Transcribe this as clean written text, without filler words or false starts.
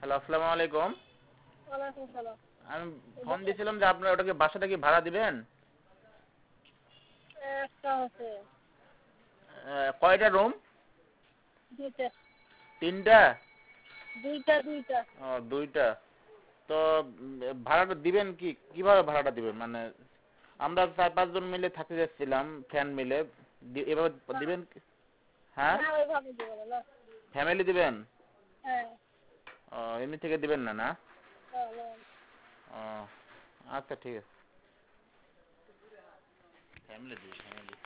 Hello, আসসালামু আলাইকুম। ওয়ালাইকুম সালাম। আমি ফোন দিয়েছিলাম যে আপনার ওটাকে বাসাটা কি ভাড়া দিবেন? একটা হচ্ছে কয়টা রুম? দুইটা। তিনটা? দুইটা। দুইটা। তো ভাড়াটা দিবেন কিভাবে ভাড়াটা দিবেন? মানে আমরা 4-5 জন মিলে থাকতে যাচ্ছিলাম, ফ্যান মিলে। এভাবে দিবেন কি? হ্যাঁ, না ওইভাবে দিব না। ফ্যামিলি দিবেন? হ্যাঁ। এমনি থেকে দিবেন না, না? না। ও, আচ্ছা ঠিক আছে। ফ্যামিলি দিই, ফ্যামিলি।